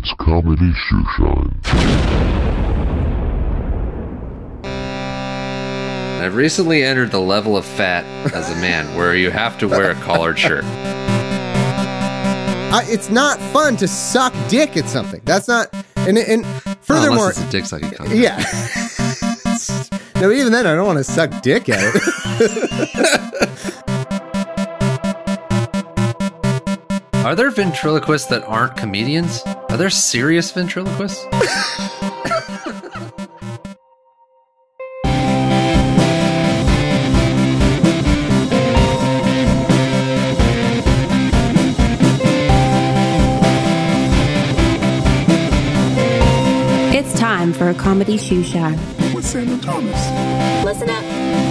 It's Comedy Shoeshine. I've recently entered the level of fat as a man where you have to wear a collared shirt. It's not fun to suck dick at something. That's not... And furthermore... Unless it's a dick sucking contest. Yeah. No, even then, I don't want to suck dick at it. Are there ventriloquists that aren't comedians? Are there serious ventriloquists? It's time for a comedy shoe shine. With Sam Thomas. Listen up.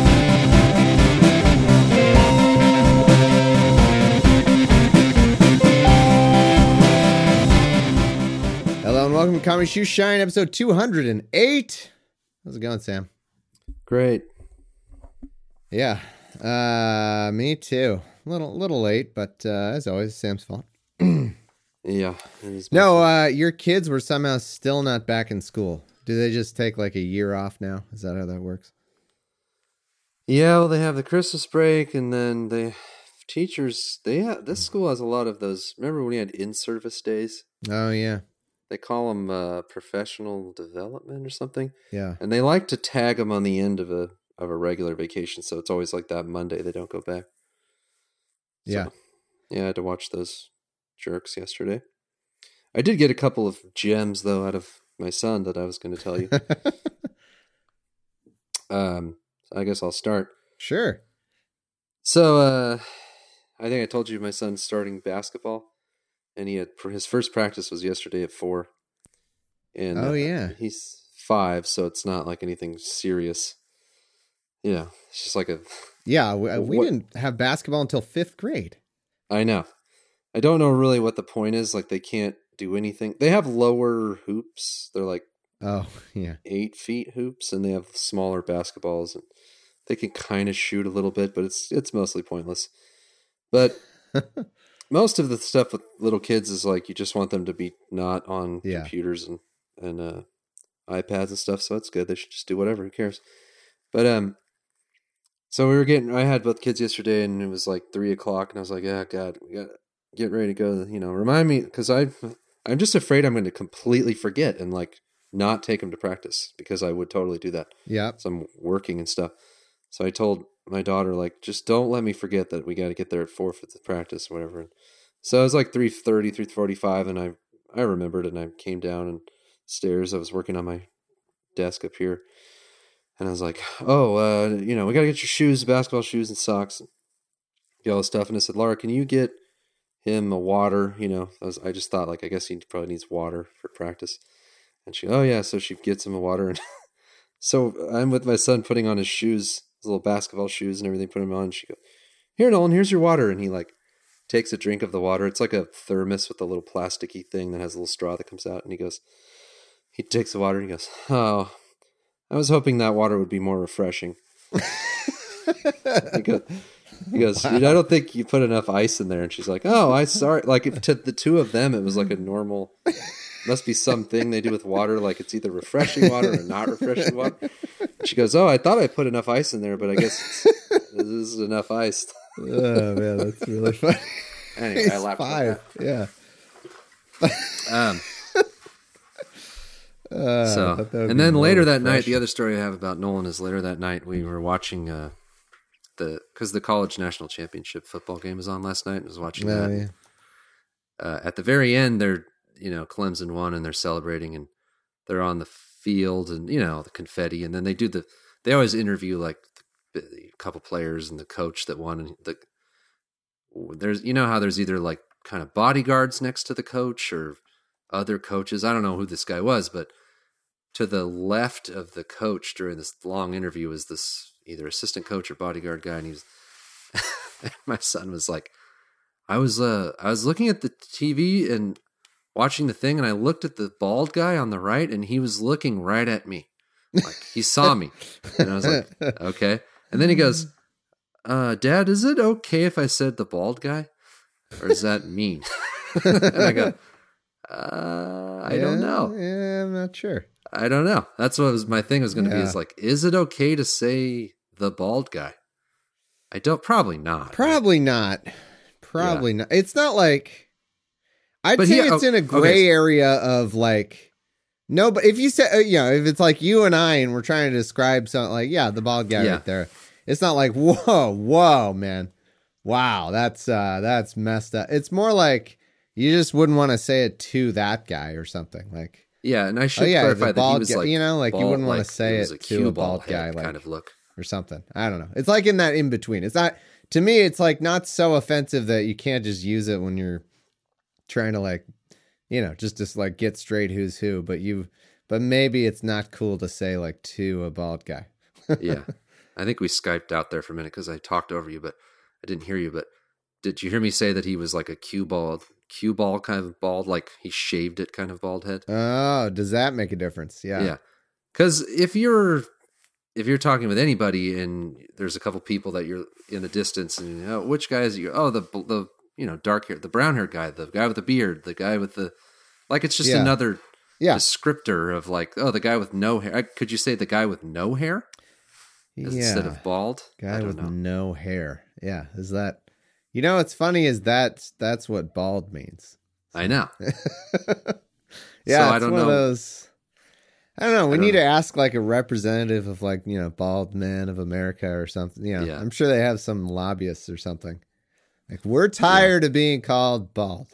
Hello and welcome to Comedy Shoe Shine, episode 208. How's it going, Sam? Great. Yeah, me too. A little late, but as always, Sam's fault. Yeah. No, your kids were somehow still not back in school. Do they just take like a year off now? Is that how that works? Yeah, well, they have the Christmas break, and then the teachers, this school has a lot of those. Remember when we had in-service days? Oh, yeah. They call them professional development or something. Yeah. And they like to tag them on the end of a regular vacation, so it's always like that Monday they don't go back. Yeah. So, yeah, I had to watch those jerks yesterday. I did get a couple of gems, though, out of my son that I was going to tell you. I guess I'll start. Sure. So, I think I told you my son's starting basketball, and his first practice was yesterday at 4. And oh, yeah. He's 5, so it's not like anything serious. Yeah, it's just like a... Yeah, we didn't have basketball until 5th grade. I know. I don't know really what the point is. Like, they can't do anything. They have lower hoops. They're like 8 feet hoops, and they have smaller basketballs, and they can kind of shoot a little bit, but it's mostly pointless. But most of the stuff with little kids is like you just want them to be not on computers and iPads and stuff, so it's good. They should just do whatever. Who cares? But so I had both kids yesterday, and it was like 3:00, and I was like, "Oh God, we got to get ready to go." You know, remind me, because I'm just afraid I'm going to completely forget and like not take them to practice, because I would totally do that. Yeah. So I'm working and stuff. So I told my daughter, like, just don't let me forget that we got to get there at 4 for the practice or whatever. And so it was like 3:30, 3:45, and I remembered, and I came down stairs. I was working on my desk up here. And I was like, we got to get your shoes, basketball shoes and socks, get all this stuff. And I said, Laura, can you get him a water? You know, I just thought, like, I guess he probably needs water for practice. And she, oh, yeah. So she gets him a water. And so I'm with my son putting on his shoes, his little basketball shoes and everything, put him on. And she goes, here, Nolan, here's your water. And he, like, takes a drink of the water. It's like a thermos with a little plasticky thing that has a little straw that comes out. And he takes the water and he goes, oh, I was hoping that water would be more refreshing. He goes, wow. I don't think you put enough ice in there. And she's like, oh, I'm sorry. Like, if to the two of them, it was like a normal, must be something they do with water. Like, it's either refreshing water or not refreshing water. She goes, oh, I thought I put enough ice in there, but I guess this is enough ice. Oh, man, that's really funny. Anyway, I laughed 5, yeah. And then later that night, the other story I have about Nolan is later that night we were watching because the college national championship football game was on last night. I was watching that. Yeah. At the very end, Clemson won and they're celebrating and they're on the field and the confetti, and then they always interview like a couple players and the coach that won, and there's how there's either like kind of bodyguards next to the coach or other coaches. I don't know who this guy was, but to the left of the coach during this long interview was this either assistant coach or bodyguard guy, and my son was like, I was looking at the TV and watching the thing, and I looked at the bald guy on the right, and he was looking right at me, like he saw me, and I was like, okay. And then he goes, Dad, is it okay if I said the bald guy, or is that mean? And I go, I I don't know. Yeah, I'm not sure. I don't know. That's what my thing was going to be. Is like, is it okay to say the bald guy? Probably not. Probably not. Probably not. It's not like, I'd But say he- it's in a gray area of like, no, but if you say, if it's like you and I and we're trying to describe something like, the bald guy right there, it's not like, whoa, man. Wow, that's messed up. It's more like you just wouldn't want to say it to that guy or something like. Yeah, and I should clarify that he was guy, like, you know, like bald, you wouldn't want like to say was it a to cue a ball bald guy, head like kind of look. or something. I don't know. It's like in that in between. It's not, to me. It's like not so offensive that you can't just use it when you're trying to like, just like get straight who's who. But maybe it's not cool to say like to a bald guy. Yeah, I think we Skyped out there for a minute because I talked over you, but I didn't hear you. But did you hear me say that he was like a cue ball kind of bald, like he shaved it kind of bald head? Oh, does that make a difference? Yeah. Yeah, because if you're talking with anybody and there's a couple people that you're in the distance and which guy is it? The dark hair, the brown hair guy, the guy with the beard, the guy with the, like, it's just another descriptor of like, the guy with no hair. Could you say the guy with no hair instead of bald? Guy with no hair. Yeah. Is that, what's funny is that's what bald means. I know. Yeah. So I it's don't one know. Of those, I don't know. We need to ask like a representative of like, Bald Men of America or something. Yeah. I'm sure they have some lobbyists or something. Like, we're tired of being called bald.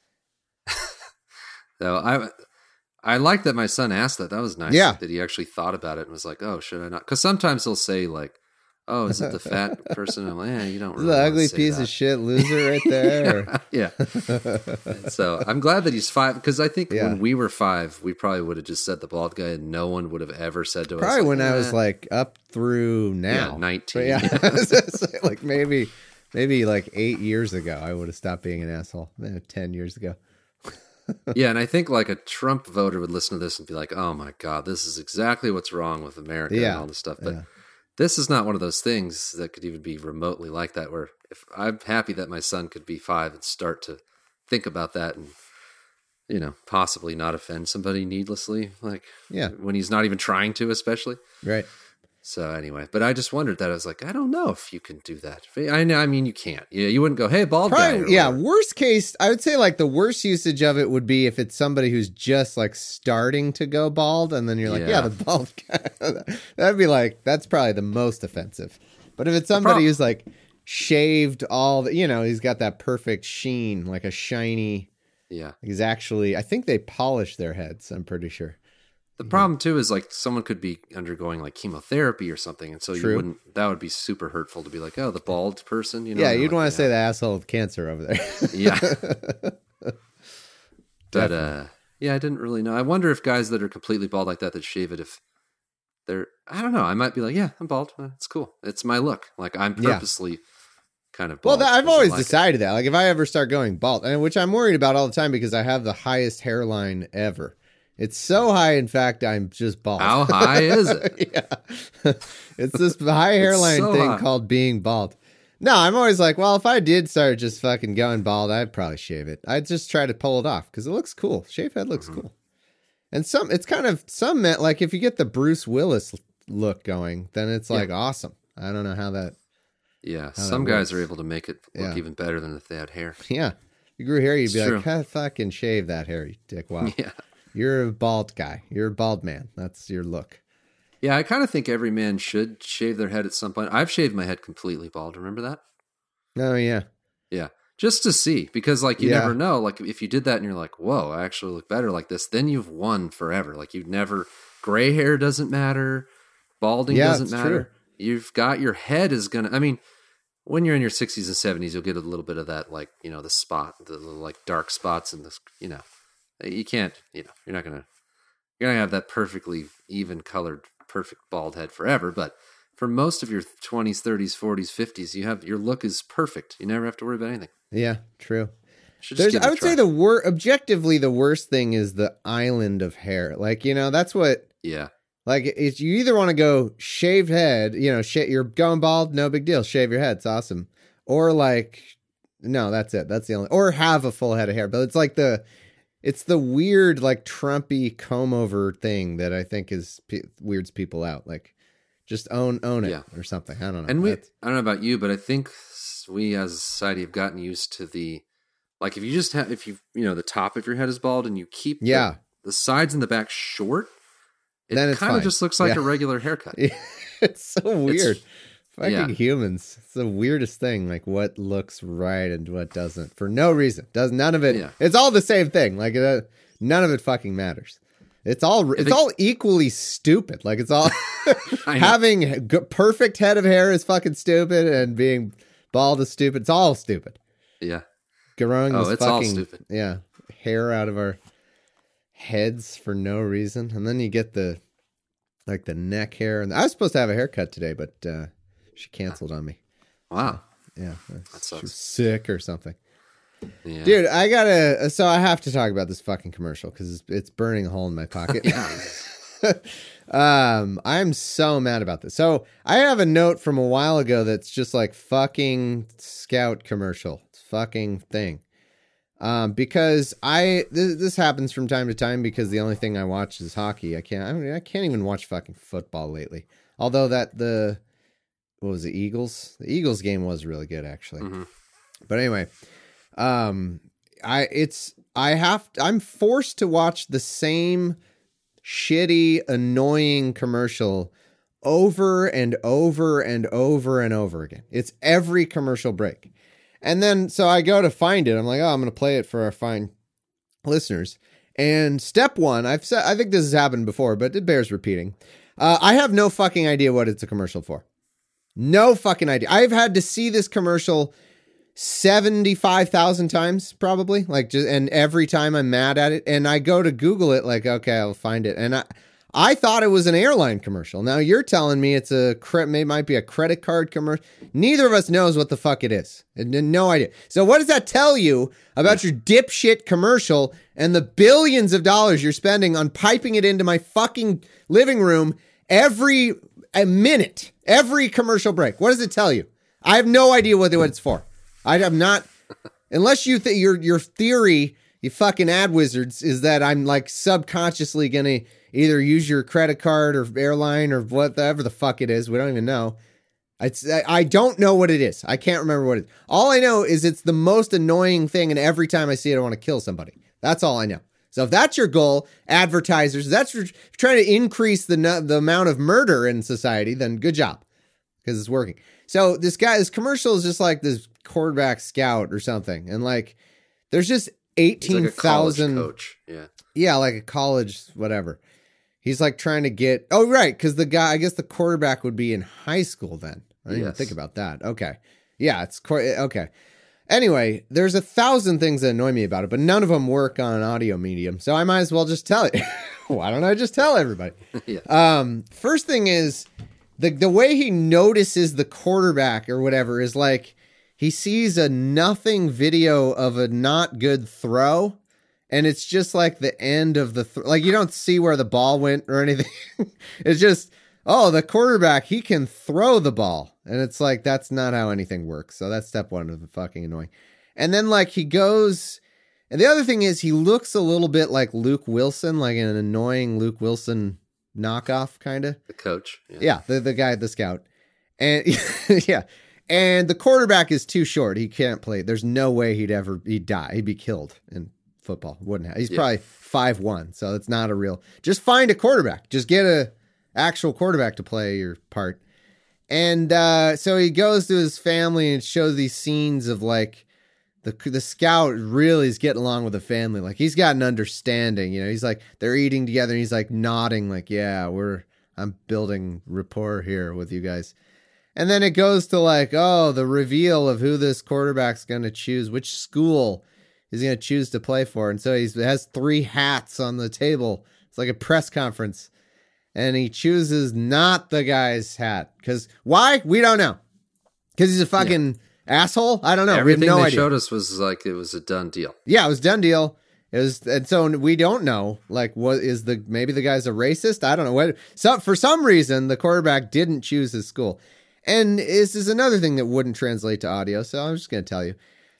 So I like that my son asked that. That was nice. Yeah. That he actually thought about it and was like, oh, should I not? Because sometimes he'll say like, oh, is it the fat person? I'm like, you don't This really is the wanna ugly say piece that. of shit loser right there. Yeah. So I'm glad that he's 5, because I think when we were 5, we probably would have just said the bald guy and no one would have ever said to us. Probably like, when I was like up through now. Yeah, 19. But yeah. Like maybe like 8 years ago, I would have stopped being an asshole. 10 years ago. Yeah, and I think like a Trump voter would listen to this and be like, oh my God, this is exactly what's wrong with America and all this stuff. But this is not one of those things that could even be remotely like that, where if I'm happy that my son could be 5 and start to think about that and, possibly not offend somebody needlessly, like when he's not even trying to, especially. Right. So anyway, but I just wondered that. I was like, I don't know if you can do that. I know. I mean, you can't. Yeah, you wouldn't go, hey, bald guy. or whatever. Worst case, I would say like the worst usage of it would be if it's somebody who's just like starting to go bald, and then you're like, the bald guy. That'd be like, that's probably the most offensive. But if it's somebody who's like shaved all the, he's got that perfect sheen, like a shiny. Yeah. He's actually, I think they polish their heads. I'm pretty sure. The problem too is like someone could be undergoing like chemotherapy or something, and so you wouldn't. That would be super hurtful to be like, oh, the bald person. Yeah, you'd want to say the asshole with cancer over there. Yeah. But I didn't really know. I wonder if guys that are completely bald like that shave it, if they're, I don't know. I might be like, yeah, I'm bald. It's cool. It's my look. Like I'm purposely kind of bald. Well, I've always like decided that. Like if I ever start going bald, and which I'm worried about all the time because I have the highest hairline ever. It's so high, in fact, I'm just bald. How high is it? It's this high hairline so thing high. called being bald. No, I'm always like, well, if I did start just fucking going bald, I'd probably shave it. I'd just try to pull it off because it looks cool. Shave head looks cool. And it's kind of, like if you get the Bruce Willis look going, then it's like awesome. I don't know how that. Yeah, some guys are able to make it look even better than if they had hair. Yeah. If you grew hair, you'd be It's like, true. fucking shave that hair, you dick. Wow. Yeah. You're a bald guy. You're a bald man. That's your look. Yeah, I kind of think every man should shave their head at some point. I've shaved my head completely bald. Remember that? Oh, yeah. Yeah. Just to see, because like you never know. Like if you did that and you're like, whoa, I actually look better like this, then you've won forever. Like you've never, gray hair doesn't matter. Balding doesn't matter. True. You've got your head is going to, I mean, when you're in your 60s and 70s, you'll get a little bit of that, like, the spot, the little, like dark spots in this, you can't, you're not going to have that perfectly even colored, perfect bald head forever. But for most of your 20s, 30s, 40s, 50s, your look is perfect. You never have to worry about anything. Yeah, true. Should just give it I a would try. say objectively, the worst thing is the island of hair. Like, that's what, Yeah. like, it's, you either want to go shaved head, you're going bald, no big deal. Shave your head. It's awesome. Or like, no, that's it. That's the only, or have a full head of hair. But it's like it's the weird, like Trumpy comb over thing that I think weirds people out. Like, just own it or something. I don't know. And I don't know about you, but I think we as a society have gotten used to the, like, if you the top of your head is bald and you keep the sides and the back short, it kind of just looks like a regular haircut. It's so weird. Fucking humans. It's the weirdest thing. Like, what looks right and what doesn't for no reason. None of it. Yeah. It's all the same thing. Like, none of it fucking matters. It's all equally stupid. Like, it's all having perfect head of hair is fucking stupid, and being bald is stupid. It's all stupid. Yeah. Growing this it's fucking all stupid. Yeah, hair out of our heads for no reason, and then you get the neck hair. And I was supposed to have a haircut today, but she canceled on me. Wow. So, yeah, that sucks. She was sick or something. Yeah. Dude, I have to talk about this fucking commercial because it's burning a hole in my pocket. I'm so mad about this. So I have a note from a while ago that's just like fucking Scout commercial. Fucking thing. Because this happens from time to time because the only thing I watch is hockey. I can't even watch fucking football lately. Although what was the Eagles? The Eagles game was really good actually. Mm-hmm. But anyway, I'm forced to watch the same shitty, annoying commercial over and over and over and over again. It's every commercial break. And then, so I go to find it. I'm like, I'm going to play it for our fine listeners. And step one, I think this has happened before, but it bears repeating. I have no fucking idea what it's a commercial for. No fucking idea. I've had to see this commercial 75,000 times probably, and every time I'm mad at it, and I go to Google it, like, okay, I'll find it. And I thought it was an airline commercial. Now you're telling me it might be a credit card commercial. Neither of us knows what the fuck it is. No idea. So what does that tell you about your dipshit commercial and the billions of dollars you're spending on piping it into my fucking living room every minute, every commercial break? What does it tell you? I have no idea what it's for. I am not, unless you your theory, you fucking ad wizards, is that I'm like subconsciously going to either use your credit card or airline or whatever the fuck it is. We don't even know. I don't know what it is. I can't remember what it is. All I know is it's the most annoying thing, and every time I see it, I want to kill somebody. That's all I know. So if that's your goal, advertisers, that's trying to increase the amount of murder in society, then good job, because it's working. So this commercial is just like this quarterback scout or something. And like, there's just 18,000 like coach. Yeah. Yeah. Like a college, whatever. He's like trying to get, oh, right. Cause the guy, I guess the quarterback would be in high school then. I didn't even think about that. Okay. Yeah. Okay. Anyway, there's 1,000 things that annoy me about it, but none of them work on an audio medium. So I might as well just tell it. Why don't I just tell everybody? Yeah. First thing is, the way he notices the quarterback or whatever is like he sees a nothing video of a not good throw, and it's just like the end of the like you don't see where the ball went or anything. It's just, the quarterback, he can throw the ball, and it's like that's not how anything works. So that's step one of the fucking annoying. And then like he goes, and the other thing is he looks a little bit like Luke Wilson, like an annoying Luke Wilson knockoff kind of. The coach. Yeah, the guy, the scout. And yeah. And the quarterback is too short. He can't play. There's no way he'd die. He'd be killed in football. Wouldn't have. He's probably 5'1", so it's not a real. Just find a quarterback. Just get a actual quarterback to play your part. And so he goes to his family and shows these scenes of like the scout really is getting along with the family. Like he's got an understanding, he's like, they're eating together and he's like nodding like, yeah, I'm building rapport here with you guys. And then it goes to like, the reveal of who this quarterback's going to choose, which school is going to choose to play for. And so he has 3 hats on the table. It's like a press conference. And he chooses not the guy's hat. Because why? We don't know. Because he's a fucking asshole? I don't know. Everything we have no they idea. showed us was like it was a done deal. Yeah, it was a done deal. And so we don't know. Like, what is maybe the guy's a racist? I don't know what. So for some reason, the quarterback didn't choose his school. And this is another thing that wouldn't translate to audio. So I'm just going to tell you.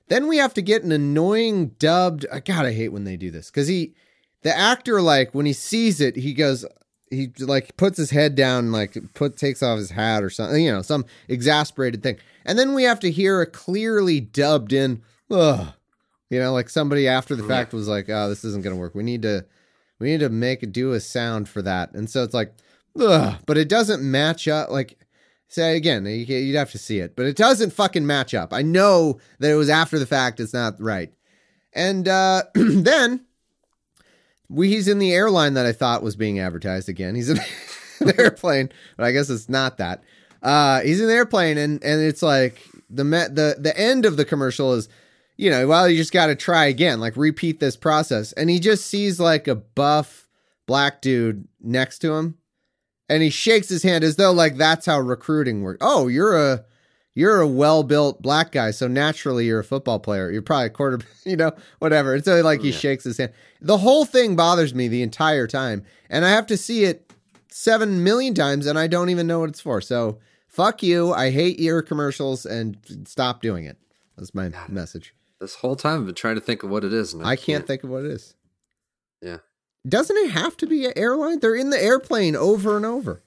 Then we have to get an annoying dubbed. God, I hate when they do this because the actor, like when he sees it, he like puts his head down, like takes off his hat or something, you know, some exasperated thing. And then we have to hear a clearly dubbed in, ugh, you know, like somebody after the fact was like, oh, this isn't going to work. We need to do a sound for that. And so it's like, ugh, but it doesn't match up. Like, say again, you'd have to see it, but it doesn't fucking match up. I know that it was after the fact. It's not right. And then he's in the airline that I thought was being advertised again. He's in the airplane, but I guess it's not that. He's in the airplane, and it's like the end of the commercial is, you know, well, you just got to try again, like repeat this process. And he just sees like a buff black dude next to him, and he shakes his hand as though like that's how recruiting works. Oh, you're a well-built black guy, so naturally you're a football player. You're probably a quarterback, you know, whatever. And so like he shakes his hand. The whole thing bothers me the entire time, and I have to see it 7 million times, and I don't even know what it's for. So fuck you. I hate your commercials, and stop doing it. That's my message. This whole time I've been trying to think of what it is, and I can't think of what it is. Yeah. Doesn't it have to be an airline? They're in the airplane over and over.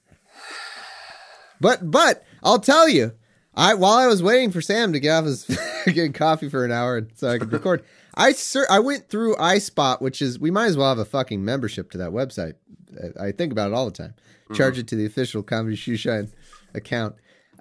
But I'll tell you, while I was waiting for Sam to get off his get coffee for an hour so I could record, I went through iSpot, which is, we might as well have a fucking membership to that website. I think about it all the time. Charge it to the official Comedy Shoeshine account.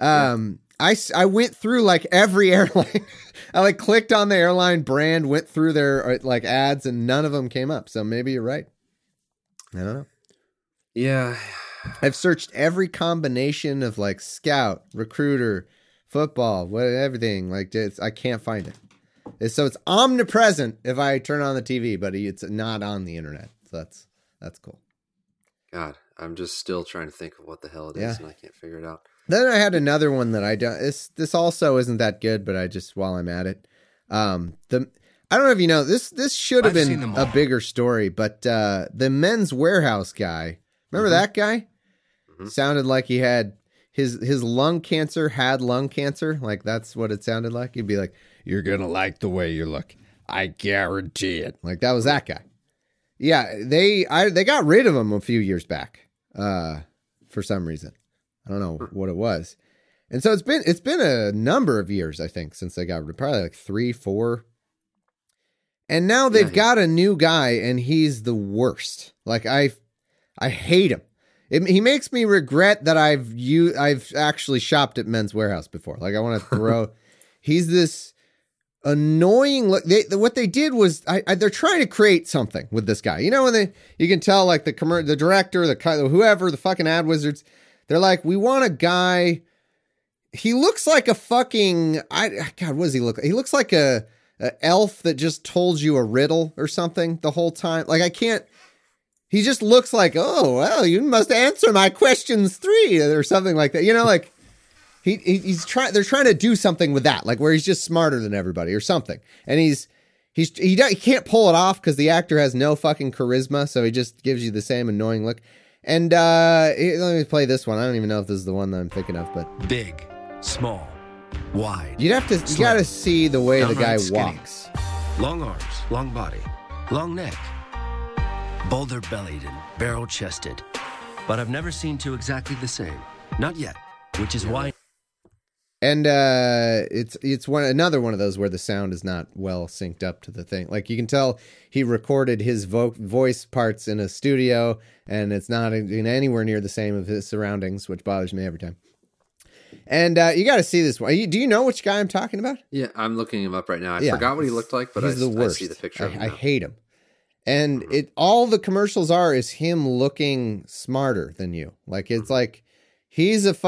I went through like every airline. I like clicked on the airline brand, went through their like ads, and none of them came up. So maybe you're right. I don't know. Yeah. I've searched every combination of like scout, recruiter, football, everything. Like I can't find it. So it's omnipresent if I turn on the TV, but it's not on the internet. So that's cool. God, I'm just still trying to think of what the hell it is, and I can't figure it out. Then I had another one that I don't. This also isn't that good, but I just, while I'm at it, I don't know if you know this. This should have been a bigger story, but the Men's Warehouse guy, remember that guy? Mm-hmm. Sounded like he had his lung cancer. Had lung cancer, like that's what it sounded like. He'd be like, "You're gonna like the way you look. I guarantee it." Like that was that guy. Yeah, they got rid of him a few years back for some reason. I don't know what it was. And so it's been a number of years, I think, since they got rid of, probably like 3, 4. And now they've got a new guy, and he's the worst. Like I hate him. He makes me regret that I've actually shopped at Men's Warehouse before. Like I want to throw. He's this annoying look. What they did was they're trying to create something with this guy. You know, when you can tell like the director, whoever, the fucking ad wizards. They're like, we want a guy. He looks like a fucking. God, what does he look like? He looks like a elf that just told you a riddle or something the whole time. Like I can't. He just looks like, oh well, you must answer my questions 3 or something like that. You know, like he's trying. They're trying to do something with that, like where he's just smarter than everybody or something. And he can't pull it off because the actor has no fucking charisma, so he just gives you the same annoying look. And let me play this one. I don't even know if this is the one that I'm thinking of, but big, small, wide. You gotta see the way the guy walks. Long arms, long body, long neck, boulder bellied and barrel chested. But I've never seen two exactly the same. Not yet, which is why. And it's another one of those where the sound is not well synced up to the thing. Like you can tell he recorded his voice parts in a studio, and it's not in anywhere near the same of his surroundings, which bothers me every time. And you got to see this one. Do you know which guy I'm talking about? Yeah, I'm looking him up right now. I forgot what he looked like, but he's the worst. I see the picture of him. I hate him. And all the commercials is him looking smarter than you. Like it's like he's a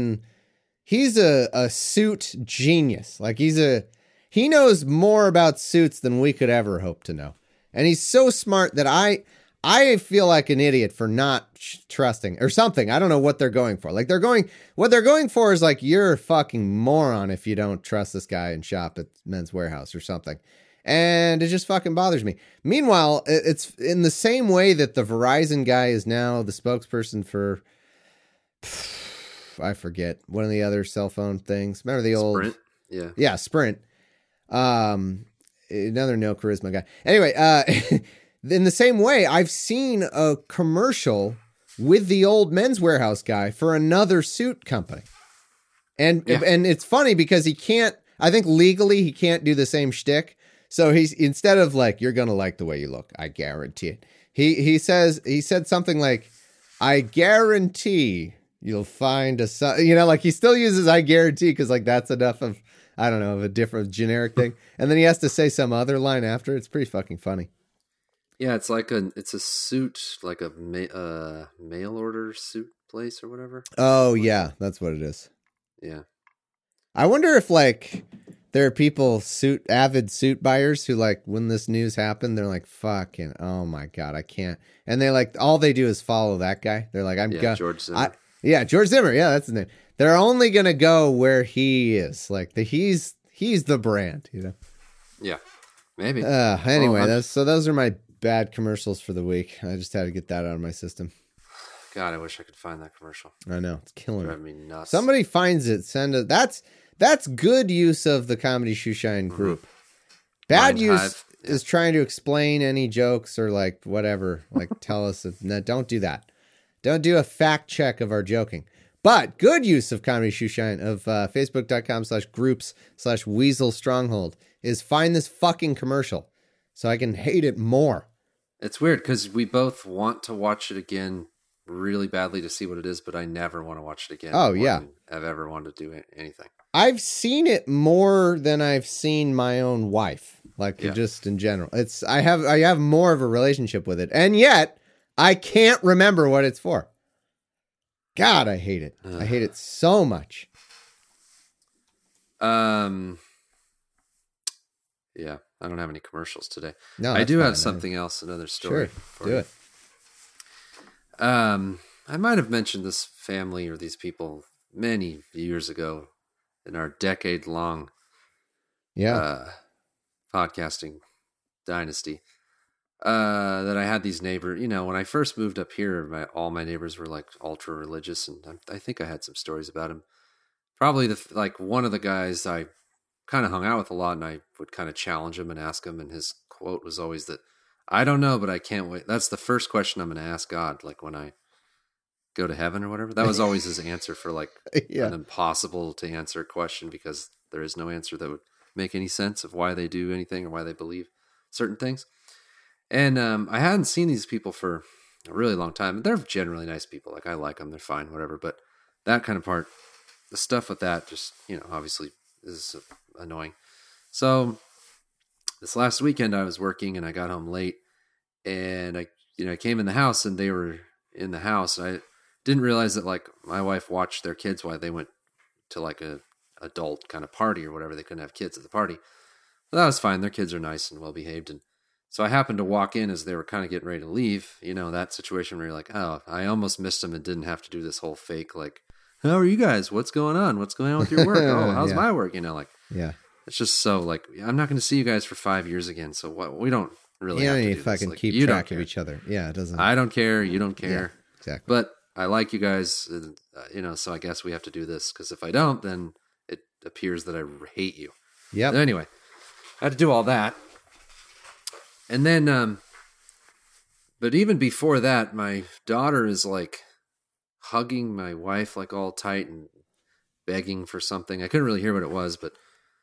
suit genius. Like he knows more about suits than we could ever hope to know. And he's so smart that I feel like an idiot for not trusting or something. I don't know what they're going for. Like what they're going for is like, you're a fucking moron if you don't trust this guy and shop at Men's Warehouse or something. And it just fucking bothers me. Meanwhile, it's in the same way that the Verizon guy is now the spokesperson for, I forget, one of the other cell phone things. Remember the old... Sprint? Yeah. Yeah, Sprint. Another no charisma guy. Anyway, in the same way, I've seen a commercial with the old Men's Warehouse guy for another suit company. And it's funny because he can't, I think legally he can't do the same shtick. So he's, instead of like, you're going to like the way you look, I guarantee it. He said something like, I guarantee you'll find like he still uses I guarantee because like that's enough of, I don't know, of a different generic thing. And then he has to say some other line after. It's pretty fucking funny. Yeah, it's like it's a suit, like a mail order suit place or whatever. Oh yeah, that's what it is. Yeah. I wonder if like there are people avid suit buyers who like when this news happened, they're like, fucking, oh my God, I can't. And they like, all they do is follow that guy. They're like, George Zimmer. George Zimmer. Yeah, that's his name. They're only going to go where he is. Like he's the brand, you know? Yeah, maybe. Anyway, those are my bad commercials for the week. I just had to get that out of my system. God, I wish I could find that commercial. I know, it's killing Drive me nuts. Somebody finds it. That's good use of the Comedy Shoeshine group. Bad Mind use Hive, is trying to explain any jokes or like whatever. Like tell us no, don't do that. Don't do a fact check of our joking. But good use of Comedy Shoeshine of Facebook.com/groups/Weasel Stronghold is find this fucking commercial so I can hate it more. It's weird because we both want to watch it again really badly to see what it is, but I never want to watch it again. Oh, yeah. I've ever wanted to do anything. I've seen it more than I've seen my own wife, just in general. I have more of a relationship with it, and yet I can't remember what it's for. God, I hate it. I hate it so much. Yeah, I don't have any commercials today. No, I do have something else, another story. Sure, do it. I might have mentioned this family or these people many years ago in our decade-long podcasting dynasty. That I had these neighbors. You know, when I first moved up here, all my neighbors were like ultra religious, and I think I had some stories about them. Probably one of the guys I kind of hung out with a lot, and I would kind of challenge him and ask him, and his quote was always that, I don't know, but I can't wait. That's the first question I'm going to ask God, like when I go to heaven or whatever. That was always his answer for like an impossible to answer question, because there is no answer that would make any sense of why they do anything or why they believe certain things. And I hadn't seen these people for a really long time. They're generally nice people. Like I like them. They're fine, whatever. But that kind of part, the stuff with that just, obviously is annoying. So this last weekend I was working and I got home late, and I came in the house and they were in the house. And I didn't realize that like my wife watched their kids while they went to like a adult kind of party or whatever. They couldn't have kids at the party. But that was fine. Their kids are nice and well behaved. And so I happened to walk in as they were kind of getting ready to leave. That situation where you're like, oh, I almost missed them and didn't have to do this whole fake, like, how are you guys? What's going on? What's going on with your work? Oh, how's my work? It's just so like, I'm not going to see you guys for 5 years again. So what? We don't really have to do fucking this. Keep track of each other. Yeah, it doesn't. I don't care. You don't care. Yeah, exactly. But I like you guys, so I guess we have to do this, because if I don't, then it appears that I hate you. Yeah. Anyway, I had to do all that. And then, but even before that, my daughter is like hugging my wife like all tight and begging for something. I couldn't really hear what it was, but,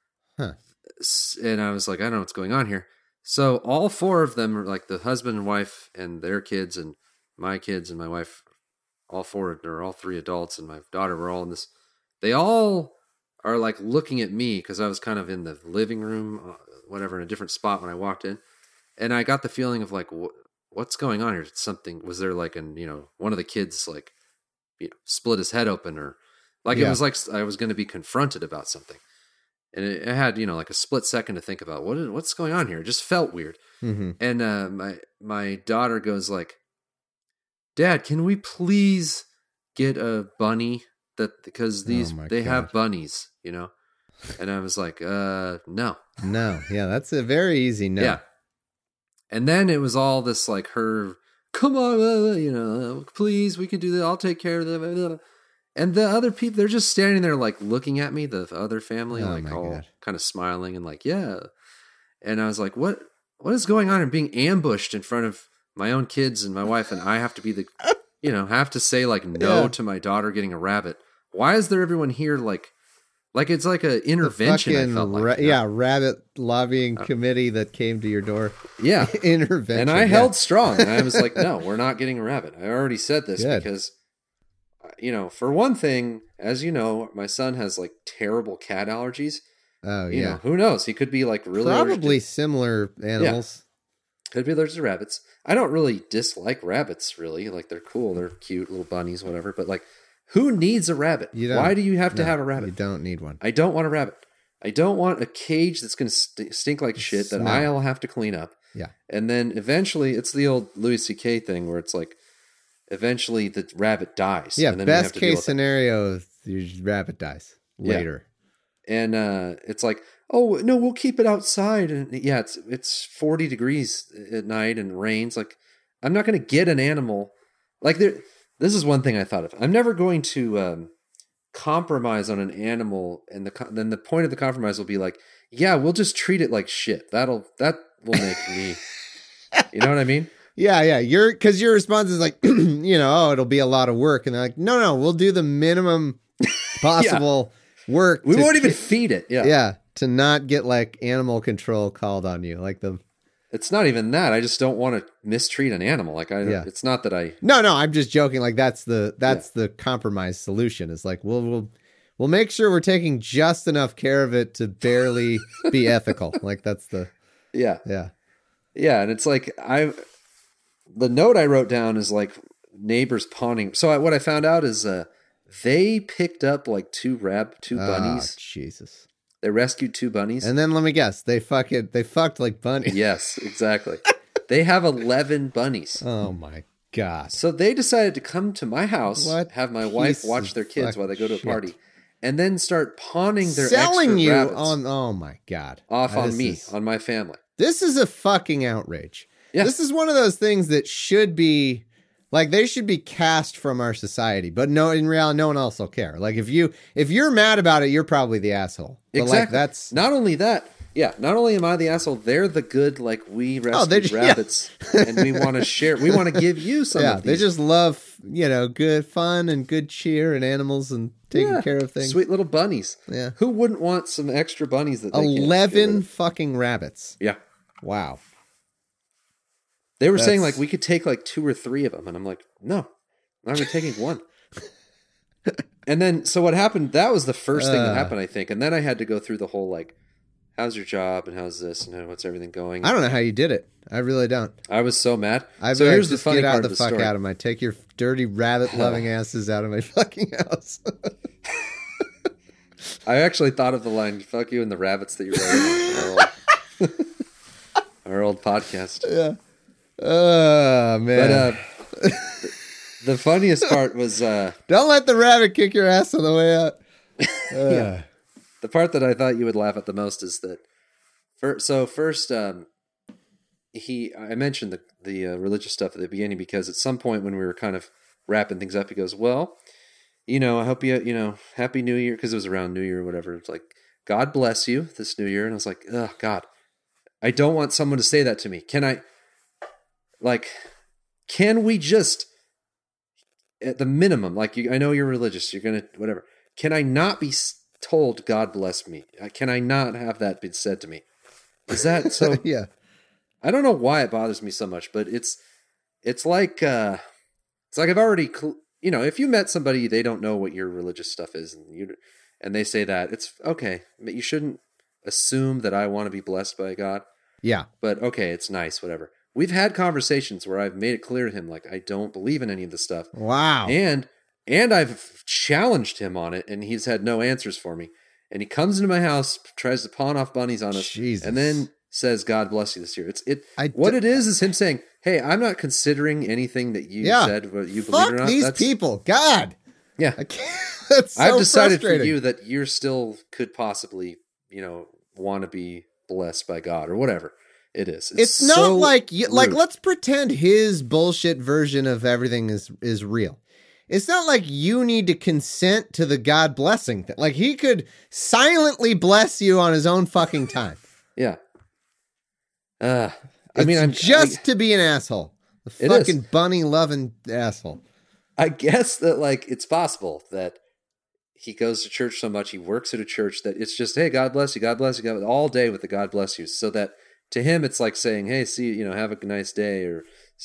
and I was like, I don't know what's going on here. So all four of them are like the husband and wife and their kids and my kids and my wife, all three adults and my daughter were all in this. They all are like looking at me because I was kind of in the living room, whatever, in a different spot when I walked in. And I got the feeling of like, what's going on here? Was there like one of the kids like, split his head open, or like, it was like I was going to be confronted about something. And it had, like a split second to think about what's going on here. It just felt weird. Mm-hmm. And my daughter goes like, Dad, can we please get a bunny because they have bunnies, And I was like, no. No. Yeah, that's a very easy no. Yeah. And then it was all this like her, come on, please, we can do that. I'll take care of them. And the other people, they're just standing there like looking at me, the other family, Oh, like my all God. kind of smiling and like, yeah. And I was like, what is going on? And being ambushed in front of my own kids and my wife, and I have to be the, have to say like no Yeah. to my daughter getting a rabbit. Why is there everyone here like it's like an intervention? I felt like, rabbit lobbying committee that came to your door. yeah. Intervention. And I yeah. held strong. And I was like, no, we're not getting a rabbit. I already said this Good. because, for one thing, as you know, my son has like terrible cat allergies. Oh You yeah, know, who knows? He could be like really probably allergic similar animals. could be allergic to rabbits. I don't really dislike rabbits, really. Like they're cool, they're cute little bunnies, whatever. But like, who needs a rabbit? You don't- Why do you have to No, have a You rabbit? don't need one. I don't want a rabbit. I don't want a cage that's going to stink like shit that Smell. I'll have to clean up. Yeah. And then eventually, it's the old Louis C.K. thing where it's like, eventually the rabbit dies. Yeah, and then we have best to deal case with it. scenario, your rabbit dies Yeah. later. And it's like, oh no, we'll keep it outside. And yeah, it's 40 degrees at night and rains. Like, I'm not going to get an animal. Like this is one thing I thought of. I'm never going to compromise on an animal, and then the point of the compromise will be like, yeah, we'll just treat it like shit. That will make me. You know what I mean? Yeah. Because your response is like, it'll be a lot of work, and they're like, no, we'll do the minimum possible work. We to won't even ki- feed it. Yeah. Yeah, to not get like animal control called on you, like the. It's not even that. I just don't want to mistreat an animal. Like it's not that I. No, I'm just joking. Like that's the compromise solution. It's like we'll make sure we're taking just enough care of it to barely be ethical. Like that's the Yeah. yeah. Yeah, and it's like the note I wrote down is like neighbors pawning. So what I found out is they picked up like two bunnies. Oh, Jesus. They rescued two bunnies. And then let me guess, they fucked like bunnies. Yes, exactly. They have 11 bunnies. Oh my God. So they decided to come to my house, What have my wife piece watch of their kids while they go to a fucking party, and then start pawning their Selling extra you rabbits on oh my God. off on This me, is- on my family. This is a fucking outrage. Yeah. This is one of those things that should be like they should be cast from our society. But no, in reality, no one else will care. Like if you're mad about it, you're probably the asshole. But Exactly. like that's not only that. Yeah, not only am I the asshole, they're the good. Like we rescued they just- yeah. rabbits, and we want to share. We want to give you some yeah, of they these. just love, good fun and good cheer and animals and taking care of things. Sweet little bunnies. Yeah. Who wouldn't want some extra bunnies that they can't get rid 11 of? fucking rabbits. Yeah. Wow. They were saying That's- like we could take like 2 or 3 of them, and I'm like, no, I'm only taking one. And then so what happened? That was the first thing that happened, I think. And then I had to go through the whole like, how's your job and how's this and what's everything going. I don't know how you did it. I really don't. I was so mad. I'd So be like, here's the just funny get out part the of the fuck story. out of my take your dirty rabbit loving asses out of my fucking house. I actually thought of the line, fuck you and the rabbits that you wrote on our old podcast. Yeah. Oh man. But the funniest part was Don't let the rabbit kick your ass on the way out. yeah. The part that I thought you would laugh at the most is that first I mentioned the religious stuff at the beginning because at some point when we were kind of wrapping things up, he goes, well, I hope you, Happy New Year, because it was around New Year or whatever. It's like, God bless you this New Year. And I was like, oh, God, I don't want someone to say that to me. Can we just, at the minimum, I know you're religious, you're going to, whatever. Can I not be told, God bless me? Can I not have that been said to me? Is that so? Yeah. I don't know why it bothers me so much, but it's like I've already, if you met somebody, they don't know what your religious stuff is, and they say that, it's okay. You shouldn't assume that I want to be blessed by God. Yeah. But okay, it's nice, whatever. We've had conversations where I've made it clear to him, like, I don't believe in any of this stuff. Wow. And I've challenged him on it, and he's had no answers for me. And he comes into my house, tries to pawn off bunnies on us, Jesus. and then says, God bless you this year. It is him saying, hey, I'm not considering anything that you said, whether you believe it or not. These people. God. Yeah. I can't. That's so I've decided frustrating. for you that you're still could possibly, want to be blessed by God or whatever it is. It's not so like rude. let's pretend his bullshit version of everything is real. it's not like you need to consent to the God blessing thing. Like, he could silently bless you on his own fucking time. Yeah. I'm to be an asshole. A fucking bunny loving asshole. I guess that, like, it's possible that he goes to church so much, he works at a church that it's just, hey, God bless you, God bless you, God, all day with the God bless you. So that to him, it's like saying, hey, see, you know, have a nice day, or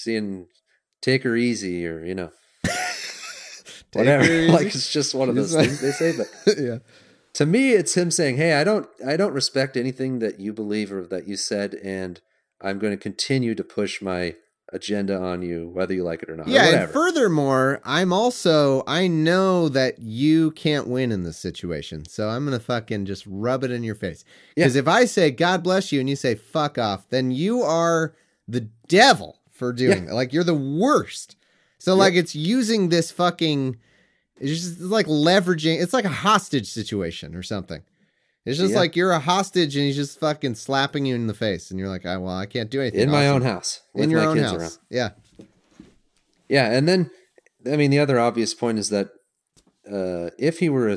take her easy, or, you know, whatever. Like, it's just one of those things they say. But yeah. To me, it's him saying, hey, I don't respect anything that you believe or that you said, and I'm going to continue to push my agenda on you, whether you like it or not. Yeah, or and furthermore, I know that you can't win in this situation, so I'm going to fucking just rub it in your face. Because if I say, God bless you, and you say, fuck off, then you are the devil for doing that. Like, you're the worst. So, like, it's using this fucking, it's just like leveraging, it's like a hostage situation or something. It's just like you're a hostage and he's just fucking slapping you in the face. And you're like, well, I can't do anything. In my own house. In your own house. Around. Yeah. Yeah. And then, I mean, the other obvious point is that if he were a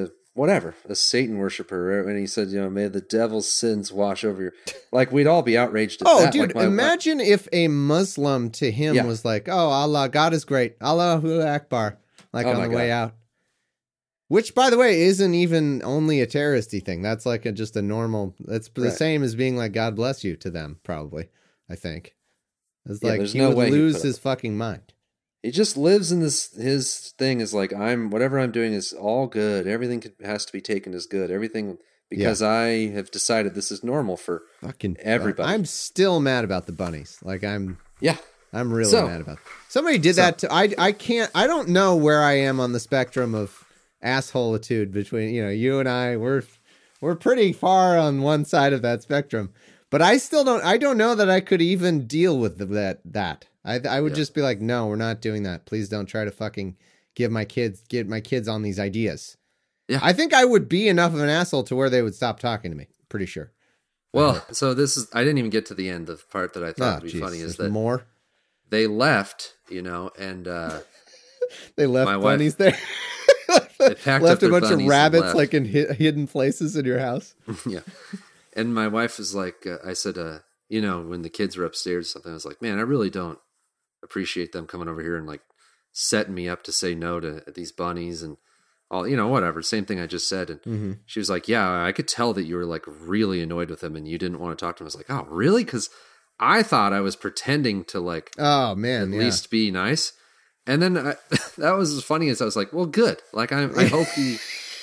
Satan worshiper, and he said, you know, may the devil's sins wash over your, like, we'd all be outraged at that. Oh, dude, like imagine if a Muslim to him was like, oh, Allah, God is great. Allahu Akbar. Like on the way out. Which, by the way, isn't even only a terroristy thing. That's like just a normal... That's the same as being like, God bless you to them, probably, I think. It's like he would lose his fucking mind. He just lives in this... His thing is like, whatever I'm doing is all good. Everything has to be taken as good. Everything... Because I have decided this is normal for fucking everybody. I'm still mad about the bunnies. Like, I'm really mad about it. Somebody did that to... I don't know where I am on the spectrum of assholeitude between, you know, you and I. We're pretty far on one side of that spectrum, but I don't know that I could even deal with that. I would just be like, no, we're not doing that. Please don't try to fucking get my kids on these ideas. Yeah. I think I would be enough of an asshole to where they would stop talking to me. Pretty sure. Well, so I didn't even get to the end. The part that I thought would be funny is that more. They left, you know, and they left bunnies there. They packed left up a bunch of rabbits like in hidden places in your house. Yeah. And my wife was like, I said, you know, when the kids were upstairs or something, I was like, man, I really don't appreciate them coming over here and like setting me up to say no to these bunnies and all, you know, whatever. Same thing I just said. And she was like, yeah, I could tell that you were like really annoyed with them and you didn't want to talk to him. I was like, oh, really? Because I thought I was pretending to like, oh man, at least be nice. And then that was as funny as I was like, well, good. Like, I hope he,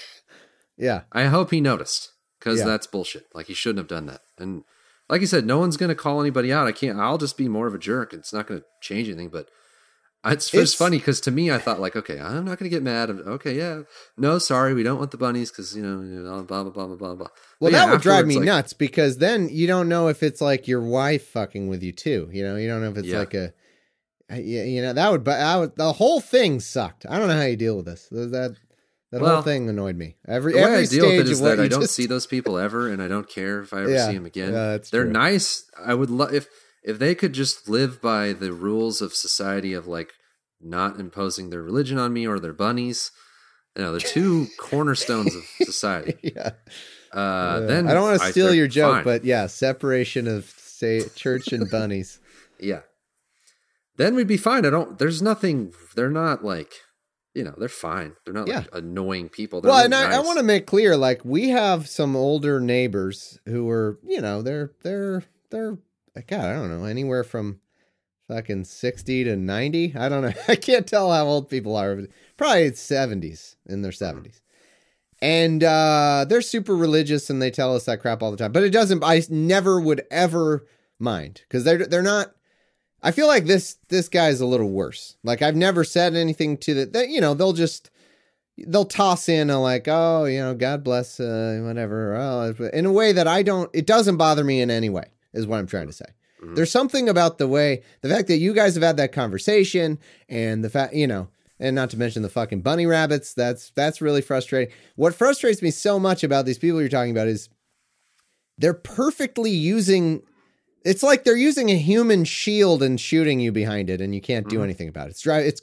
I hope he noticed, because that's bullshit. Like, he shouldn't have done that. And like you said, no one's going to call anybody out. I'll just be more of a jerk. It's not going to change anything, but it's funny because to me, I thought like, okay, I'm not going to get mad. Okay. Yeah. No, sorry. We don't want the bunnies. Cause you know, blah, blah, blah, blah, blah, blah. Well, that would drive me nuts, because then you don't know if it's like your wife fucking with you too. You know, you don't know if it's like you know, that would the whole thing sucked. I don't know how you deal with this. That whole thing annoyed me. Every I stage deal with it is of what that I don't see those people ever, and I don't care if I ever see them again. They're true. Nice. I would love if they could just live by the rules of society of like not imposing their religion on me or their bunnies. You know, they're two cornerstones of society. Then I don't want to steal your joke, but separation of church and bunnies. Yeah. Then we'd be fine. There's nothing, they're not like, you know, they're fine. They're not like annoying people. They're and nice. I want to make clear, like, we have some older neighbors who are, you know, they're, God, I don't know, anywhere from fucking 60 to 90. I don't know. I can't tell how old people are. Probably 70s, in their 70s. And they're super religious and they tell us that crap all the time. But I never would ever mind, because they're not. I feel like this guy's a little worse. Like, I've never said anything to that, you know, they'll toss in a like, oh, you know, God bless, whatever. Oh, in a way that it doesn't bother me in any way, is what I'm trying to say. Mm-hmm. There's something about the fact that you guys have had that conversation, and the fact, you know, and not to mention the fucking bunny rabbits, that's really frustrating. What frustrates me so much about these people you're talking about is they're perfectly using... It's like they're using a human shield and shooting you behind it, and you can't do anything about it.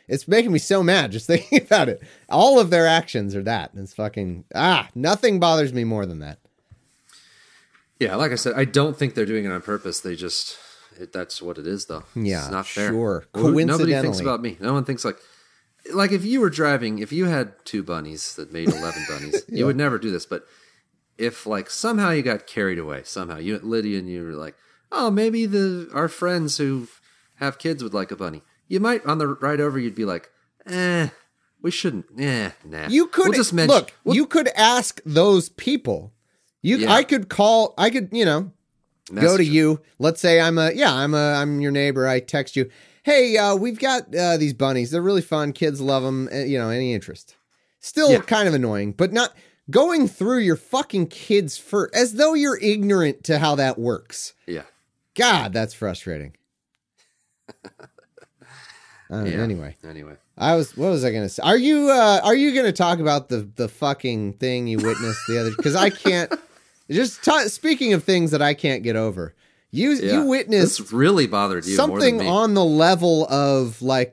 It's making me so mad just thinking about it. All of their actions are that. It's fucking, nothing bothers me more than that. Yeah, like I said, I don't think they're doing it on purpose. They just, that's what it is, though. Yeah, it's not fair. sure. Nobody thinks Coincidentally. about me. No one thinks like if you were driving, if you had 2 bunnies that made 11 bunnies, you would never do this. But if like somehow you got carried away, Lydia and you were like, oh, maybe our friends who have kids would like a bunny. You might on the ride over, you'd be like, we shouldn't. Nah. You could we'll just mention, you could ask those people. I could call. I could, go to you. Let's say I'm your neighbor. I text you. Hey, we've got these bunnies. They're really fun. Kids love them. Any interest? Still kind of annoying, but not going through your fucking kids first, as though you're ignorant to how that works. Yeah. God, that's frustrating. Anyway. What was I going to say? Are you going to talk about the fucking thing you witnessed the other? Because I can't. Speaking of things that I can't get over, you witnessed this really bothered you something more than me. On the level of like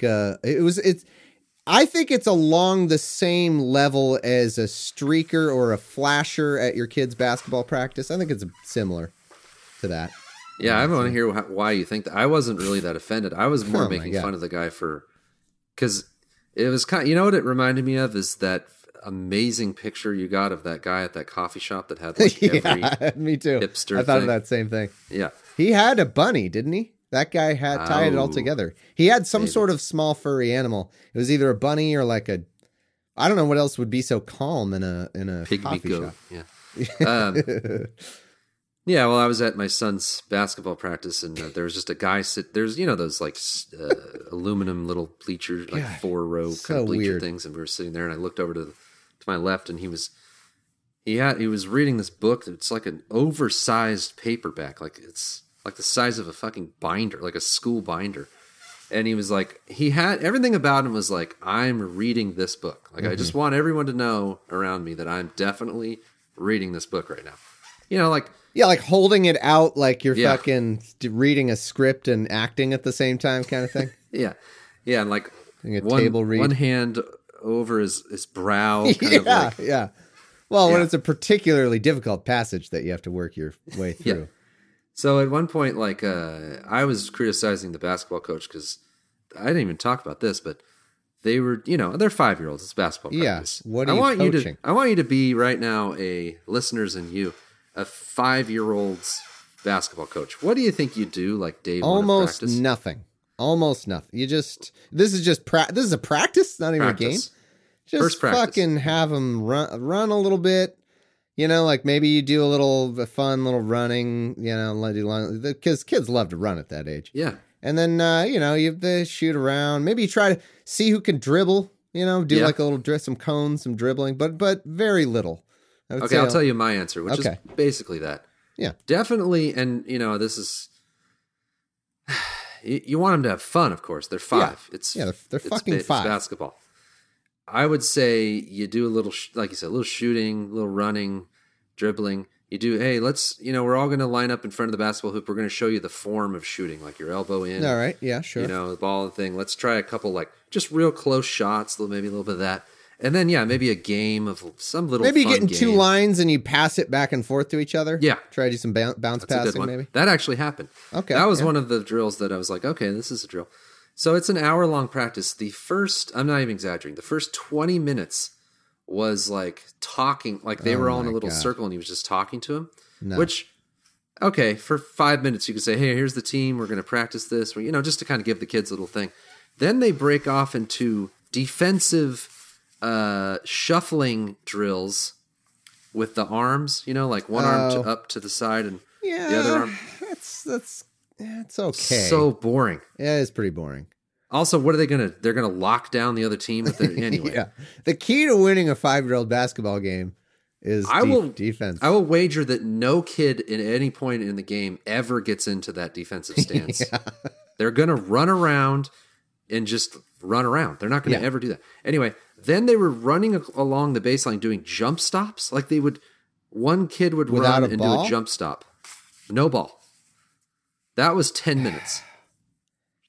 I think it's along the same level as a streaker or a flasher at your kid's basketball practice. I think it's similar to that. Yeah, I want to hear why you think that. I wasn't really that offended. I was more making fun of the guy because it was kind of, what it reminded me of is that amazing picture you got of that guy at that coffee shop that had like every me too. Hipster I thought thing. of that same thing. Yeah. He had a bunny, didn't he? That guy had tied it all together. He had some sort of small furry animal. It was either a bunny or like I don't know what else would be so calm in a coffee shop. Yeah. Yeah, well, I was at my son's basketball practice, and there was just a guy there's those like aluminum little bleachers, like 4-row kind of bleacher things, and we were sitting there, and I looked over to my left, and he was reading this book. It's like an oversized paperback, like it's like the size of a fucking binder, like a school binder. And he was like, he had everything about him was like, I'm reading this book. Like I just want everyone to know around me that I'm definitely reading this book right now. Like holding it out like you're fucking reading a script and acting at the same time kind of thing. Yeah, and like table read. One hand over his brow. Kind of like, yeah. Well, when it's a particularly difficult passage that you have to work your way through. Yeah. So at one point, like I was criticizing the basketball coach because I didn't even talk about this, but they were, they're 5-year-olds. It's basketball practice. Yeah. What are you coaching? I want you to be right now, listeners and you, a 5-year-old's basketball coach. What do you think you do, like day one of practice? Almost nothing. This is a practice, not even a game. Just First practice. Fucking have them run a little bit. Like maybe you do a fun little running, because kids love to run at that age. Yeah. And then, you shoot around. Maybe you try to see who can dribble, do like a little some cones, some dribbling, but very little. Okay, I'll tell you my answer, which is basically that. Yeah. Definitely, and, this is... You want them to have fun, of course. They're 5. Yeah. They're fucking 5. It's basketball. I would say you do a little, like you said, a little shooting, a little running, dribbling. You do, hey, let's, we're all going to line up in front of the basketball hoop. We're going to show you the form of shooting, like your elbow in. All right, yeah, sure. The ball and thing. Let's try a couple, like, just real close shots, maybe a little bit of that. And then, maybe a game of some little maybe you fun get in game. 2 lines and you pass it back and forth to each other. Yeah. Try to do some bounce passing, maybe. That actually happened. Okay. That was one of the drills that I was like, okay, this is a drill. So it's an hour-long practice. I'm not even exaggerating, the first 20 minutes was like talking, like they were all in a little circle and he was just talking to him. No. Which, okay, for 5 minutes you could say, hey, here's the team, we're going to practice this, just to kind of give the kids a little thing. Then they break off into defensive shuffling drills with the arms, like one arm up to the side and the other arm. That's okay. So boring. Yeah, it's pretty boring. Also, what are they going to... They're going to lock down the other team with their... Anyway. Yeah. The key to winning a 5-year-old basketball game is defense. I will wager that no kid at any point in the game ever gets into that defensive stance. They're going to run around and just run around. They're not going to ever do that. Anyway, then they were running along the baseline doing jump stops. Like one kid would Without run a and ball? do a jump stop. No ball. That was 10 minutes.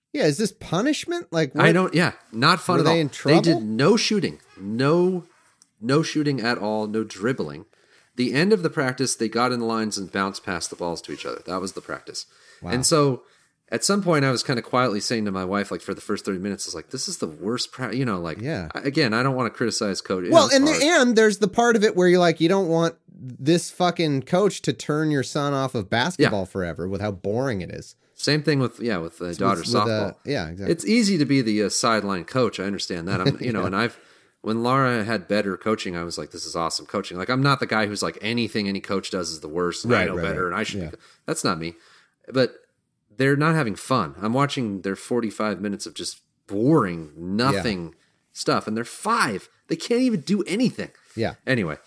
Yeah, is this punishment? Like, what? I don't. Yeah, not fun Were at they all. in trouble? They did no shooting, no shooting at all, no dribbling. The end of the practice, they got in the lines and bounced past the balls to each other. That was the practice. Wow. And so, at some point, I was kind of quietly saying to my wife, like for the first 30 minutes, I was like, "This is the worst practice." You know, like Yeah. Again, I don't want to criticize coach. Well, and there's the part of it where you're like, you don't want this fucking coach to turn your son off of basketball forever with how boring it is. Same thing with the daughter softball. Yeah, exactly. It's easy to be the sideline coach. I understand that. I'm, and when Laura had better coaching, I was like, this is awesome coaching. Like, I'm not the guy who's like anything any coach does is the worst. And I know better, and I should. Be, that's not me. But they're not having fun. I'm watching their 45 minutes of just boring, nothing stuff, and they're 5. They can't even do anything. Yeah. Anyway,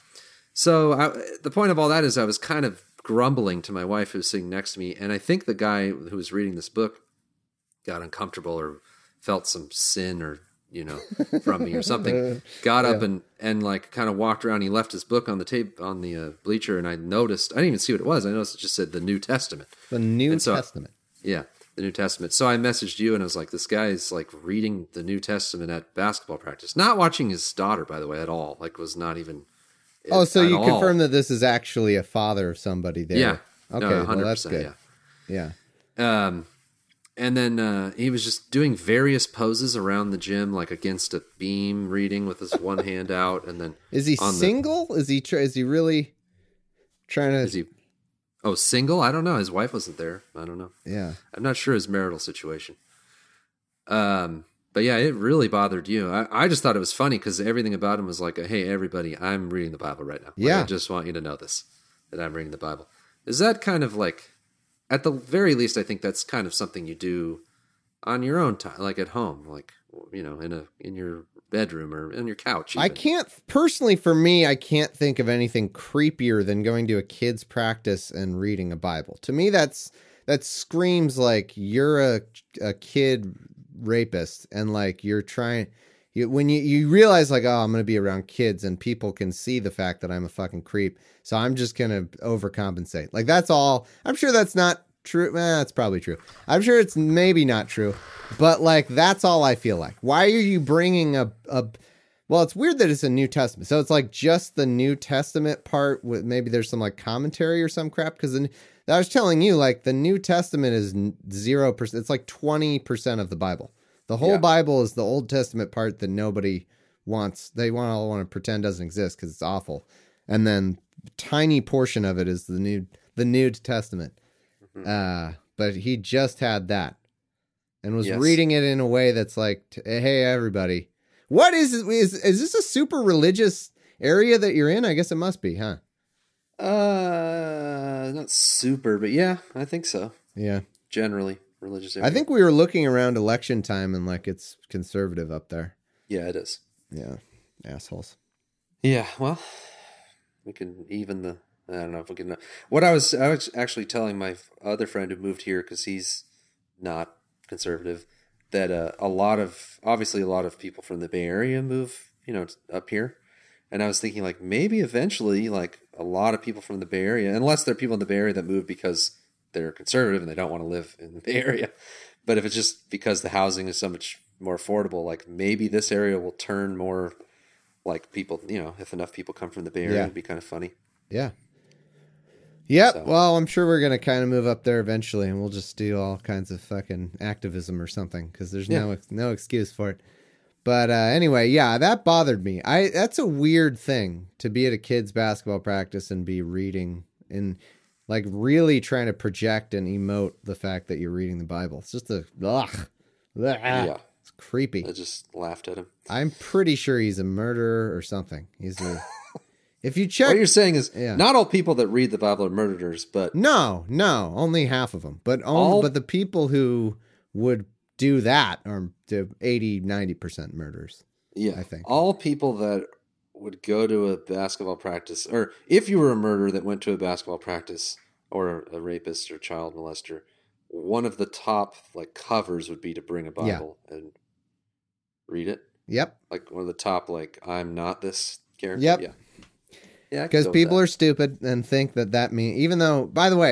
so the point of all that is I was kind of grumbling to my wife who was sitting next to me, and I think the guy who was reading this book got uncomfortable or felt some sin or from me or something, got up and like kind of walked around. He left his book on the tape on the bleacher, and I noticed, I didn't even see what it was. I noticed it just said the New Testament. The New Testament. Yeah, the New Testament. So I messaged you and I was like, this guy is like reading the New Testament at basketball practice. Not watching his daughter, by the way, at all. Like was not even Oh, so you all. confirm that this is actually a father of somebody there. Yeah. Okay, No, 100%, well, that's good. Yeah. And then he was just doing various poses around the gym, like against a beam, reading with his one hand out, and then Is he single? Is he really trying to? Is he? Oh, single? I don't know. His wife wasn't there. I don't know. Yeah. I'm not sure his marital situation. But yeah, it really bothered you. I just thought it was funny because everything about him was like, hey, everybody, I'm reading the Bible right now. Like, Yeah. I just want you to know this, that I'm reading the Bible. Is that kind of like, at the very least, I think that's kind of something you do on your own time, like at home, like, in your bedroom or on your couch. Even. I can't, personally for me, I can't think of anything creepier than going to a kid's practice and reading a Bible. To me, that screams like you're a kid rapist, and like you're trying, when you realize like, oh, I'm going to be around kids and people can see the fact that I'm a fucking creep, so I'm just going to overcompensate. Like that's all. I'm sure that's not true. That's probably true. I'm sure it's maybe not true, but like that's all I feel like. Why are you bringing well, it's weird that it's a New Testament, so it's like just the New Testament part with maybe there's some like commentary or some crap, because I was telling you, like, the New Testament is 0%. It's like 20% of the Bible. The whole Bible is the Old Testament part that nobody wants. They all want to pretend doesn't exist because it's awful. And then tiny portion of it is the New Testament. Mm-hmm. But he just had that and was reading it in a way that's like, hey, everybody. What is this a super religious area that you're in? I guess it must be, huh? Not super, but yeah, I think so. Yeah. Generally, religious area. I think we were looking around election time and like it's conservative up there. Yeah, it is. Yeah. Assholes. Yeah, well, we can even I don't know if we can. What I was actually telling my other friend who moved here because he's not conservative that obviously a lot of people from the Bay Area move, up here. And I was thinking, like, maybe eventually, like, a lot of people from the Bay Area, unless they're people in the Bay Area that move because they're conservative and they don't want to live in the Bay Area. But if it's just because the housing is so much more affordable, like, maybe this area will turn more like people, if enough people come from the Bay Area, it'd be kind of funny. Yeah. Yep. So. Well, I'm sure we're going to kind of move up there eventually, and we'll just do all kinds of fucking activism or something because there's no excuse for it. But anyway, yeah, that bothered me. That's a weird thing to be at a kid's basketball practice and be reading and like really trying to project and emote the fact that you're reading the Bible. It's just yeah, it's creepy. I just laughed at him. I'm pretty sure he's a murderer or something. If you check, what you're saying is not all people that read the Bible are murderers, but no, only half of them. But but the people who would do that are 80-90% murderers. Yeah, I think all people that would go to a basketball practice, or if you were a murderer that went to a basketball practice, or a rapist or child molester, one of the top like covers would be to bring a Bible and read it. Yep, like one of the top like I'm not this character. Yep. Yeah, because people are stupid and think that means. Even though, by the way,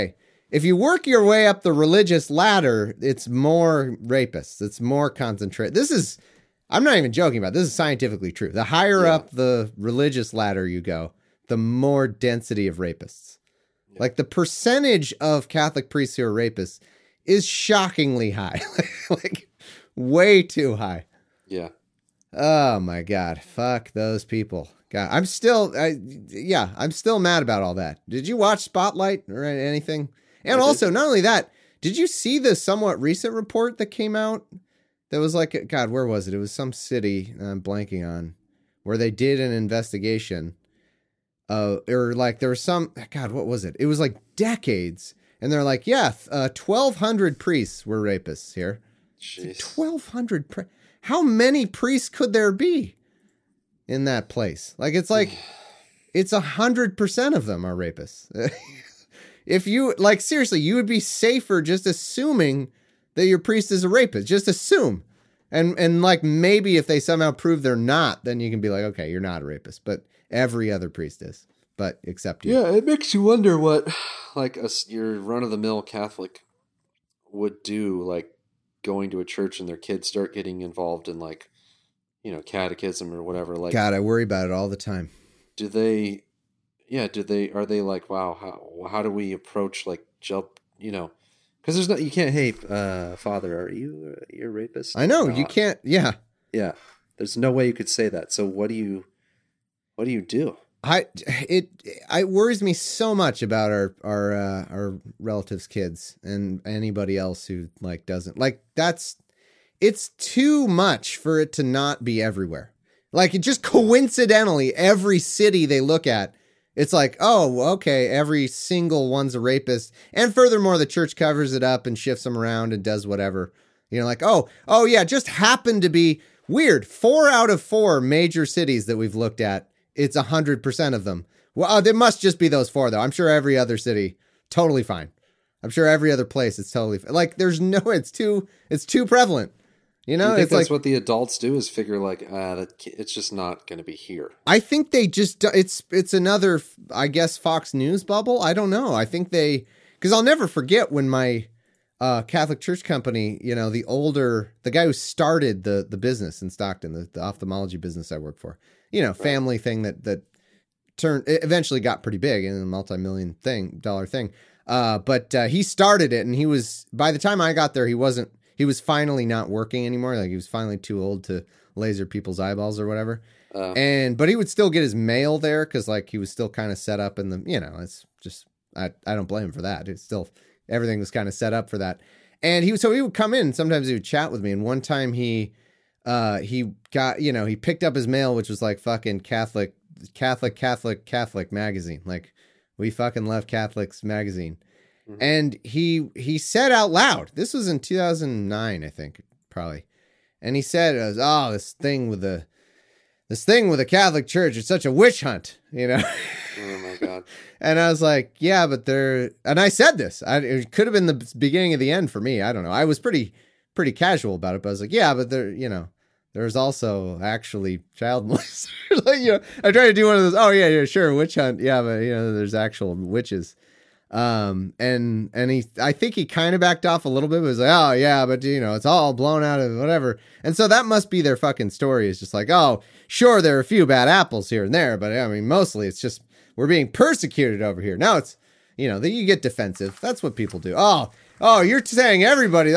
if you work your way up the religious ladder, it's more rapists. It's more concentrated. I'm not even joking about it. This is scientifically true. The higher up the religious ladder you go, the more density of rapists. Yeah. Like the percentage of Catholic priests who are rapists is shockingly high. Like way too high. Yeah. Oh my God. Fuck those people. God, I'm still mad about all that. Did you watch Spotlight or anything? And also, not only that, did you see the somewhat recent report that came out? That was like, God, where was it? It was some city I'm blanking on, where they did an investigation. Or like there was some, God, what was it? It was like decades. And they're like, 1,200 priests were rapists here. Jeez. 1,200. How many priests could there be in that place? Like, it's 100% of them are rapists. If you, like, seriously, you would be safer just assuming that your priest is a rapist. Just assume. And like, maybe if they somehow prove they're not, then you can be like, okay, you're not a rapist. But every other priest is. But except you. Yeah, it makes you wonder what, like, your run-of-the-mill Catholic would do, like, going to a church and their kids start getting involved in, like, you know, catechism or whatever. Like, God, I worry about it all the time. Are they like, wow, how do we approach, like, you know, because you can't, hey, Father, you're a rapist? I know, you can't, yeah. Yeah, there's no way you could say that. So what do you do? It worries me so much about our relatives' kids and anybody else who like doesn't like it's too much for it to not be everywhere. Like it just coincidentally, every city they look at, it's like, oh, okay, every single one's a rapist. And furthermore, the church covers it up and shifts them around and does whatever. You know, like, oh yeah, just happened to be weird. 4 out of 4 major cities that we've looked at, it's 100% of them. Well, there must just be those 4 though. I'm sure every other city, totally fine. I'm sure every other place, it's totally fine. Like there's no, it's too prevalent. You know, you think it's that's like what the adults do is figure like, it's just not going to be here. I think they just, it's another, I guess, Fox News bubble. I don't know. I think because I'll never forget when my Catholic church company, you know, the guy who started the business in Stockton, the ophthalmology business I worked for, you know, family thing that eventually got pretty big and a multi-million dollar thing. But he started it, and by the time I got there, he was finally not working anymore. Like he was finally too old to laser people's eyeballs or whatever. But he would still get his mail there. Cause like he was still kind of set up in the, you know, it's just, I don't blame him for that. It's still, everything was kind of set up for that. And he would come in and sometimes he would chat with me. And one time he got, you know, he picked up his mail, which was like fucking Catholic magazine. Like we fucking love Catholics magazine. Mm-hmm. And he said out loud, this was in 2009, I think, probably. And he said, this thing with the Catholic Church, it's such a witch hunt, you know? Oh my God. And I was like, yeah, but and I said this, it could have been the beginning of the end for me. I don't know. I was pretty casual about it, but I was like, yeah, but there's also actually child molesters. Like, you know, I tried to do one of those, oh yeah, sure, witch hunt. Yeah, but you know, there's actual witches. And I think he kind of backed off a little bit, but was like, oh yeah, but you know, it's all blown out of whatever. And so that must be their fucking story. It's just like, oh, sure, there are a few bad apples here and there, but I mean, mostly it's just, we're being persecuted over here. Now it's, you know, that you get defensive. That's what people do. Oh, you're saying everybody,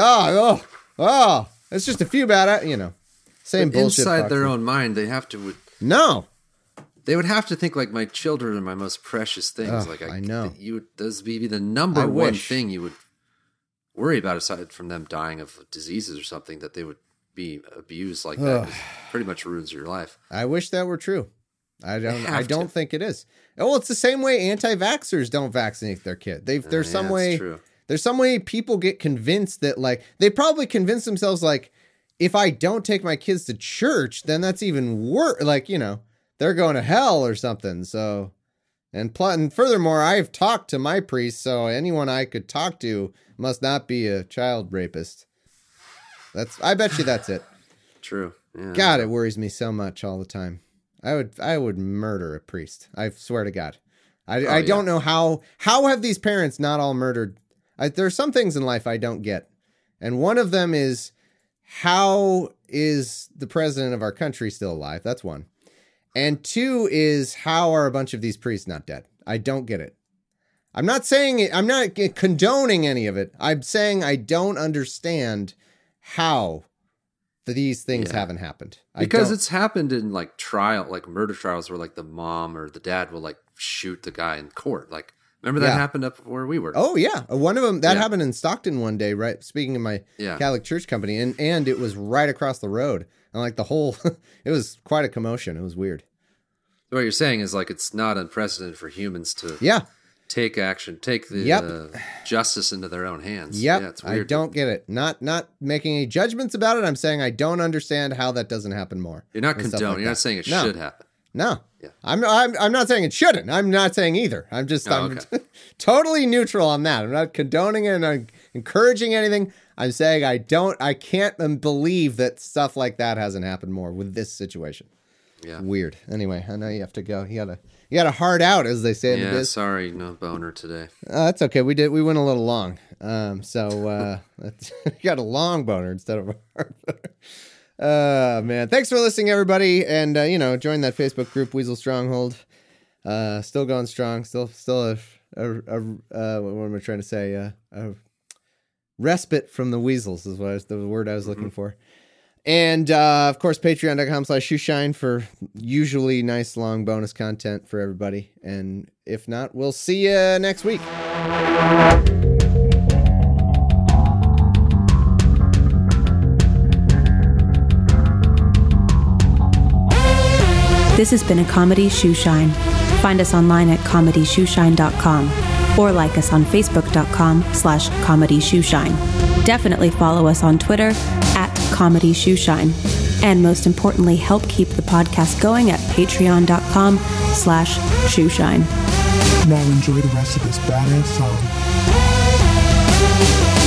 it's just a few bad, you know, same but bullshit. Inside their own mind, they have to, they would have to think like my children are my most precious things. Like I know those would be the number one thing you would worry about aside from them dying of diseases or something, that they would be abused like that. Pretty much ruins your life. I wish that were true. I don't think it is. Well, it's the same way anti-vaxxers don't vaccinate their kid. There's some way people get convinced that like, they probably convince themselves like, if I don't take my kids to church, then that's even worse. Like, you know, they're going to hell or something. So, and furthermore, I've talked to my priest, so anyone I could talk to must not be a child rapist. I bet you that's it. True. Yeah. God, it worries me so much all the time. I would murder a priest. I swear to God. I don't know how have these parents not all murdered There are some things in life I don't get. And one of them is, how is the president of our country still alive? That's one. And two is, how are a bunch of these priests not dead? I don't get it. I'm not saying it, I'm not condoning any of it. I'm saying I don't understand how these things haven't happened. Because it's happened in like murder trials where like the mom or the dad will like shoot the guy in court. Like, remember that happened up where we were? Oh yeah. One of them, that happened in Stockton one day, right? Speaking of my Catholic church company, and it was right across the road. And like the whole, it was quite a commotion. It was weird. So what you're saying is like, it's not unprecedented for humans to take action, take the justice into their own hands. Yep. Yeah, it's weird. I don't get it. Not making any judgments about it. I'm saying I don't understand how that doesn't happen more. You're not condoning. You're not saying it should happen. No. Yeah. I'm not saying it shouldn't. I'm not saying either. I'm totally neutral on that. I'm not condoning it and I'm encouraging anything. I'm saying I can't believe that stuff like that hasn't happened more with this situation. Yeah. Weird. Anyway, I know you have to go. You got to hard out, as they say in the biz. Sorry, no boner today. That's okay. We went a little long. So you got a long boner instead of a hard boner. Man, thanks for listening, everybody, and join that Facebook group, Weasel Stronghold. Still going strong. Still a what am I trying to say? A respite from the weasels is the word I was looking for. And, of course, patreon.com/shoeshine for usually nice long bonus content for everybody. And if not, we'll see you next week. This has been a Comedy Shoeshine. Find us online at comedyshoeshine.com or like us on facebook.com/comedyshoeshine. Definitely follow us on Twitter @comedyshoeshine. And most importantly, help keep the podcast going at patreon.com/shoeshine. Now enjoy the rest of this badass song.